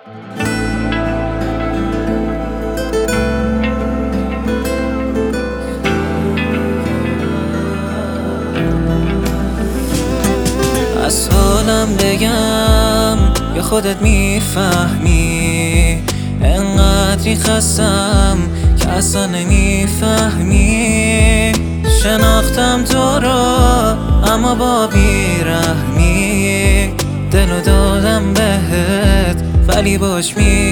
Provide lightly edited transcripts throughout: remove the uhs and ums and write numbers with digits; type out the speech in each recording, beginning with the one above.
از حالم بگم یا خودت میفهمی؟ انقدری خستم که اصلا نمیفهمی. شناختم تو را اما با بیرحمی، دلو دادم بهت ولی باش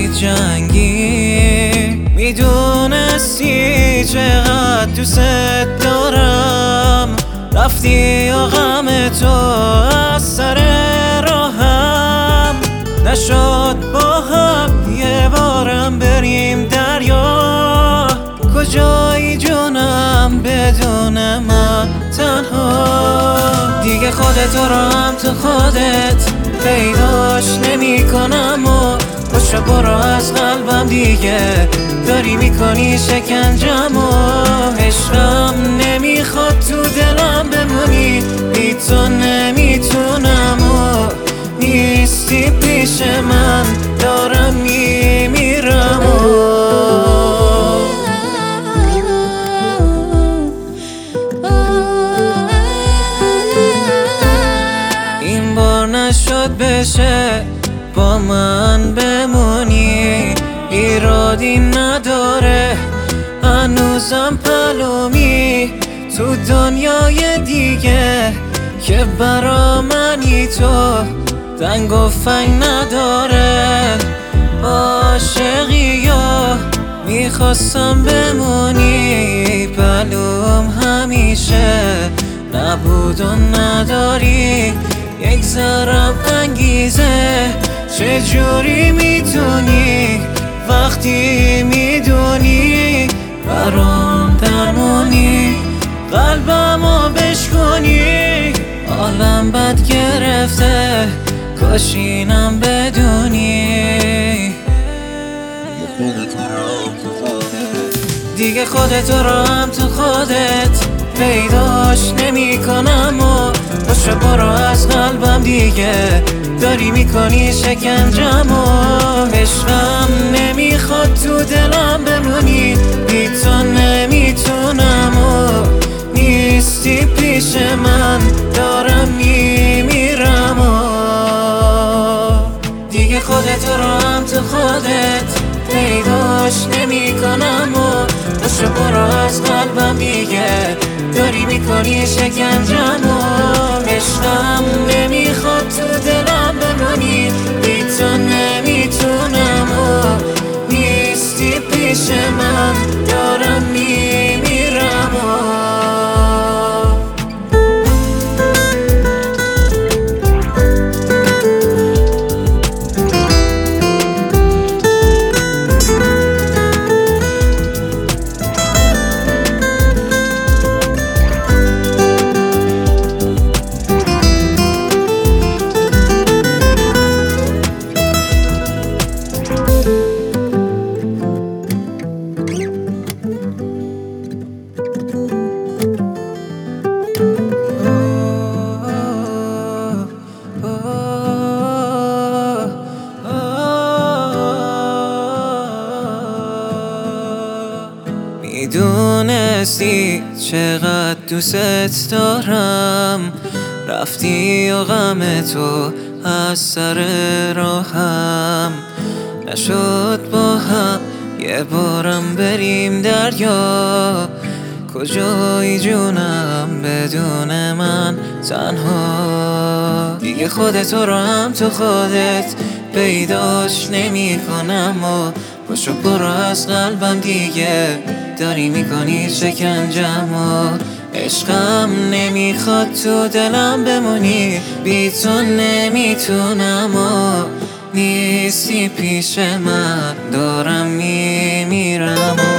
میجنگی. میدونستی چقدر دوست دارم، رفتی و غم تو از سر راهم نشد. با هم یه بارم بریم دریا، کجایی جونم بدون من تنها؟ دیگه خودت رو هم تو خودت پیداش نمی کنم و پشت برو از قلبم، دیگه داری میکنی شکنجم و عشقم نمیخواد تو دلم بمونی. بی تو نمیتونم و نیستی پیش من، دارم میمیرم این بار نشد بشه با من بمونی. ایرادی نداره هنوزم پلومی تو دنیای دیگه که برا منی. تو دنگ و فنگ نداره عاشقی یا میخواستم بمونی. پلوم همیشه نبود و نداری یک ذرم انگیزه. چجوری میتونی وقتی میدونی برام درمونی، قلبمو بشکنی؟ حالم بد گرفته کاش اینم بدونی. دیگه خودت رو هم تو خودت پیداش نمی کنم و پشت برو از قلبم، دیگه داری میکنی شکنجم و عشقم نمیخواد تو دلم بمونی. بی تو نمیتونم و نیستی پیش من، دارم میمیرم و دیگه خودت رو هم تو خودت پیداش نمی کنم و پشت برو از قلبم، دیگه داری میکنی شکنجم و عشقم نمیخواد تو دلم بمونی. بی تو نمیتونم و نیستی پیش من، دارم میمیرم میدونستی چقدر دوست دارم، رفتی و غم تو از سر راهم نشد. با هم یه بارم بریم دریا، کجایی جونم بدون من تنها؟ دیگه خودت رو هم تو خودت پیداش نمی کنم و پاشو برو از قلبم، دیگه داری میکنی شکنجم و عشقم نمیخواد تو دلم بمونی. بی تو نمیتونم و نیستی پیش من، دارم میمیرم